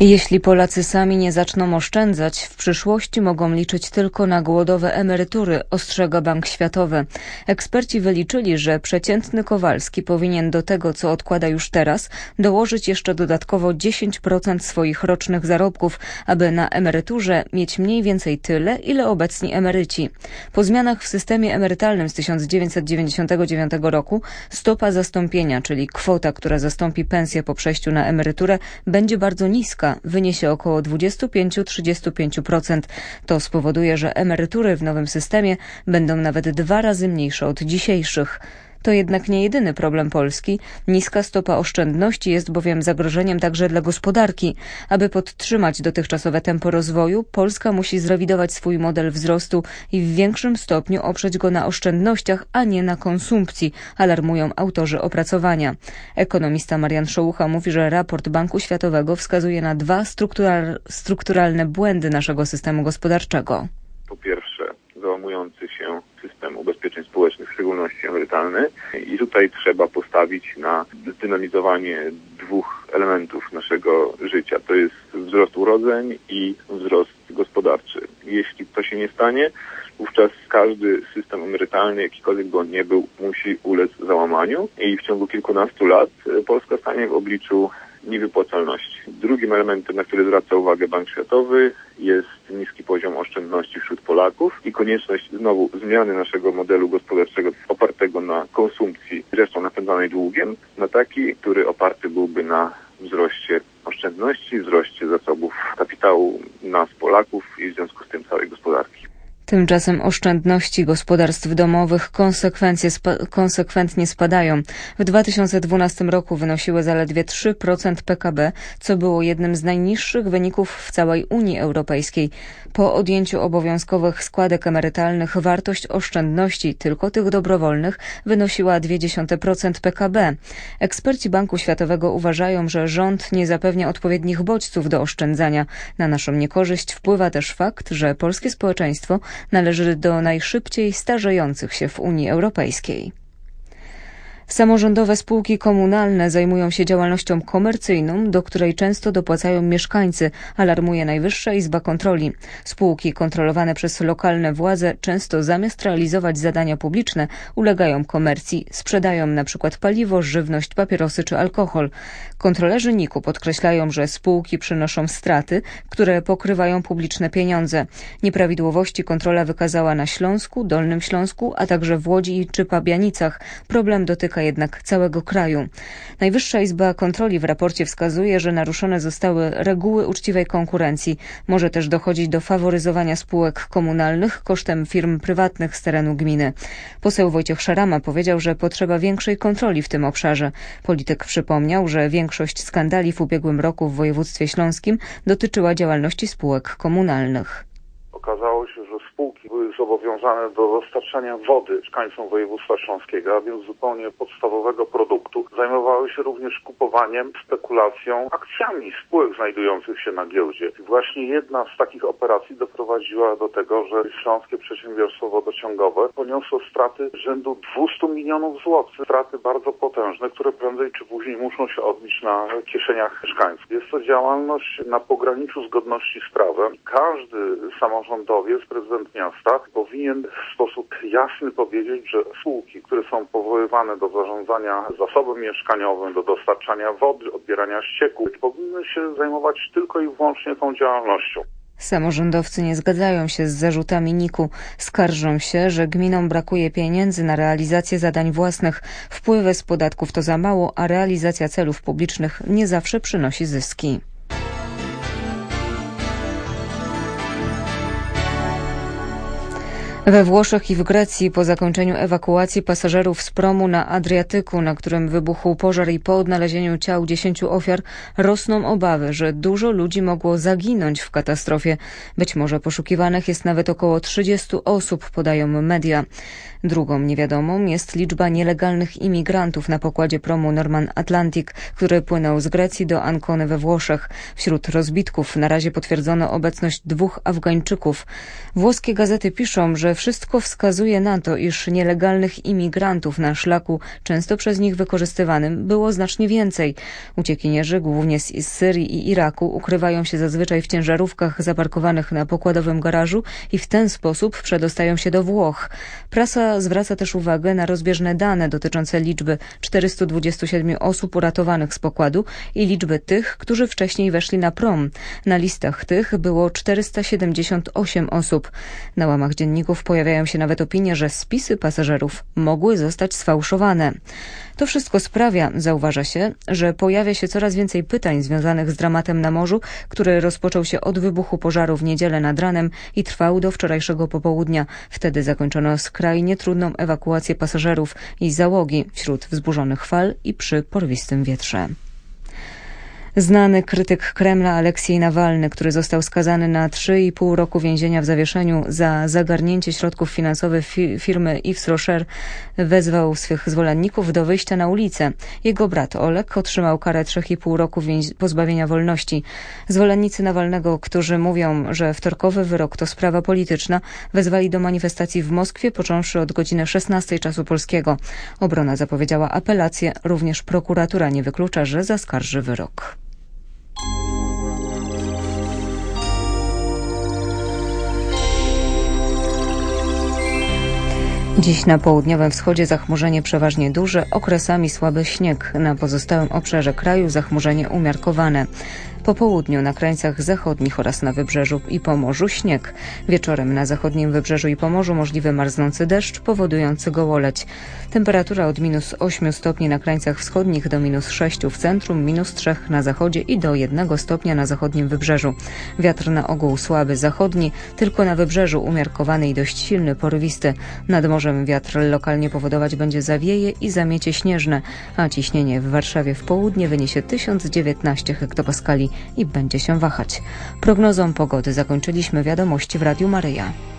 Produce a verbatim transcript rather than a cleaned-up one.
Jeśli Polacy sami nie zaczną oszczędzać, w przyszłości mogą liczyć tylko na głodowe emerytury, ostrzega Bank Światowy. Eksperci wyliczyli, że przeciętny Kowalski powinien do tego, co odkłada już teraz, dołożyć jeszcze dodatkowo dziesięć procent swoich rocznych zarobków, aby na emeryturze mieć mniej więcej tyle, ile obecni emeryci. Po zmianach w systemie emerytalnym z tysiąc dziewięćset dziewięćdziesiątego dziewiątego roku stopa zastąpienia, czyli kwota, która zastąpi pensję po przejściu na emeryturę, będzie bardzo niska. Wyniesie około dwadzieścia pięć do trzydziestu pięciu procent. To spowoduje, że emerytury w nowym systemie będą nawet dwa razy mniejsze od dzisiejszych. To jednak nie jedyny problem Polski. Niska stopa oszczędności jest bowiem zagrożeniem także dla gospodarki. Aby podtrzymać dotychczasowe tempo rozwoju, Polska musi zrewidować swój model wzrostu i w większym stopniu oprzeć go na oszczędnościach, a nie na konsumpcji, alarmują autorzy opracowania. Ekonomista Marian Szołucha mówi, że raport Banku Światowego wskazuje na dwa struktural, strukturalne błędy naszego systemu gospodarczego. Po pierwsze, załamujący się system ubezpieczeń społecznych, w szczególności emerytalny. I tutaj trzeba postawić na zdynamizowanie dwóch elementów naszego życia. To jest wzrost urodzeń i wzrost gospodarczy. Jeśli to się nie stanie, wówczas każdy system emerytalny, jakikolwiek by on nie był, musi ulec załamaniu i w ciągu kilkunastu lat Polska stanie w obliczu niewypłacalności. Drugim elementem, na który zwraca uwagę Bank Światowy, jest niski poziom oszczędności wśród Polaków i konieczność znowu zmiany naszego modelu gospodarczego opartego na konsumpcji, zresztą napędzanej długiem, na taki, który oparty byłby na wzroście oszczędności, wzroście zasobów kapitału nas, Polaków i w związku z tym całej gospodarki. Tymczasem oszczędności gospodarstw domowych konsekwencje spa- konsekwentnie spadają. W dwa tysiące dwunastym roku wynosiły zaledwie trzy procent P K B, co było jednym z najniższych wyników w całej Unii Europejskiej. Po odjęciu obowiązkowych składek emerytalnych wartość oszczędności, tylko tych dobrowolnych, wynosiła zero przecinek dwa procent P K B. Eksperci Banku Światowego uważają, że rząd nie zapewnia odpowiednich bodźców do oszczędzania. Na naszą niekorzyść wpływa też fakt, że polskie społeczeństwo należy do najszybciej starzejących się w Unii Europejskiej. Samorządowe spółki komunalne zajmują się działalnością komercyjną, do której często dopłacają mieszkańcy, alarmuje Najwyższa Izba Kontroli. Spółki kontrolowane przez lokalne władze często zamiast realizować zadania publiczne ulegają komercji, sprzedają na przykład paliwo, żywność, papierosy czy alkohol. Kontrolerzy N I K-u podkreślają, że spółki przynoszą straty, które pokrywają publiczne pieniądze. Nieprawidłowości kontrola wykazała na Śląsku, Dolnym Śląsku, a także w Łodzi czy Pabianicach. Problem dotyka jednak całego kraju. Najwyższa Izba Kontroli w raporcie wskazuje, że naruszone zostały reguły uczciwej konkurencji. Może też dochodzić do faworyzowania spółek komunalnych kosztem firm prywatnych z terenu gminy. Poseł Wojciech Szarama powiedział, że potrzeba większej kontroli w tym obszarze. Polityk przypomniał, że większość skandali w ubiegłym roku w województwie śląskim dotyczyła działalności spółek komunalnych. Okazało się, że spółki były zobowiązane do dostarczania wody mieszkańcom województwa śląskiego, a więc zupełnie podstawowego produktu. Zajmowały się również kupowaniem, spekulacją, akcjami spółek znajdujących się na giełdzie. I właśnie jedna z takich operacji doprowadziła do tego, że Śląskie Przedsiębiorstwo Wodociągowe poniosło straty rzędu dwieście milionów złotych. Straty bardzo potężne, które prędzej czy później muszą się odbić na kieszeniach mieszkańców. Jest to działalność na pograniczu zgodności z prawem. Każdy samorządowiec, prezydent miasta powinien w sposób jasny powiedzieć, że spółki, które są powoływane do zarządzania zasobem mieszkaniowym, do dostarczania wody, odbierania ścieków, powinny się zajmować tylko i wyłącznie tą działalnością. Samorządowcy nie zgadzają się z zarzutami N I K-u. Skarżą się, że gminom brakuje pieniędzy na realizację zadań własnych. Wpływy z podatków to za mało, a realizacja celów publicznych nie zawsze przynosi zyski. We Włoszech i w Grecji po zakończeniu ewakuacji pasażerów z promu na Adriatyku, na którym wybuchł pożar i po odnalezieniu ciał dziesięciu ofiar, rosną obawy, że dużo ludzi mogło zaginąć w katastrofie. Być może poszukiwanych jest nawet około trzydziestu osób, podają media. Drugą niewiadomą jest liczba nielegalnych imigrantów na pokładzie promu Norman Atlantic, który płynął z Grecji do Ancony we Włoszech. Wśród rozbitków na razie potwierdzono obecność dwóch Afgańczyków. Włoskie gazety piszą, że w wszystko wskazuje na to, iż nielegalnych imigrantów na szlaku, często przez nich wykorzystywanym, było znacznie więcej. Uciekinierzy, głównie z Syrii i Iraku, ukrywają się zazwyczaj w ciężarówkach zaparkowanych na pokładowym garażu i w ten sposób przedostają się do Włoch. Prasa zwraca też uwagę na rozbieżne dane dotyczące liczby czterystu dwudziestu siedmiu osób uratowanych z pokładu i liczby tych, którzy wcześniej weszli na prom. Na listach tych było czterysta siedemdziesiąt osiem osób. Na łamach dzienników pojawiają się nawet opinie, że spisy pasażerów mogły zostać sfałszowane. To wszystko sprawia, zauważa się, że pojawia się coraz więcej pytań związanych z dramatem na morzu, który rozpoczął się od wybuchu pożaru w niedzielę nad ranem i trwał do wczorajszego popołudnia. Wtedy zakończono skrajnie trudną ewakuację pasażerów i załogi wśród wzburzonych fal i przy porwistym wietrze. Znany krytyk Kremla Aleksiej Nawalny, który został skazany na trzy i pół roku więzienia w zawieszeniu za zagarnięcie środków finansowych fi- firmy Yves Rocher, wezwał swych zwolenników do wyjścia na ulicę. Jego brat Oleg otrzymał karę trzech i pół roku więzi- pozbawienia wolności. Zwolennicy Nawalnego, którzy mówią, że wtorkowy wyrok to sprawa polityczna, wezwali do manifestacji w Moskwie, począwszy od godziny szesnastej czasu polskiego. Obrona zapowiedziała apelację, również prokuratura nie wyklucza, że zaskarży wyrok. Dziś na południowym wschodzie zachmurzenie przeważnie duże, okresami słaby śnieg. Na pozostałym obszarze kraju zachmurzenie umiarkowane. Po południu na krańcach zachodnich oraz na wybrzeżu i Pomorzu śnieg. Wieczorem na zachodnim wybrzeżu i Pomorzu możliwy marznący deszcz powodujący gołoleć. Temperatura od minus ośmiu stopni na krańcach wschodnich do minus sześciu w centrum, minus trzech na zachodzie i do jednego stopnia na zachodnim wybrzeżu. Wiatr na ogół słaby zachodni, tylko na wybrzeżu umiarkowany i dość silny, porywisty. Nad morzem wiatr lokalnie powodować będzie zawieje i zamiecie śnieżne, a ciśnienie w Warszawie w południe wyniesie tysiąc dziewiętnaście hektopaskali i będzie się wahać. Prognozą pogody zakończyliśmy wiadomości w Radiu Maryja.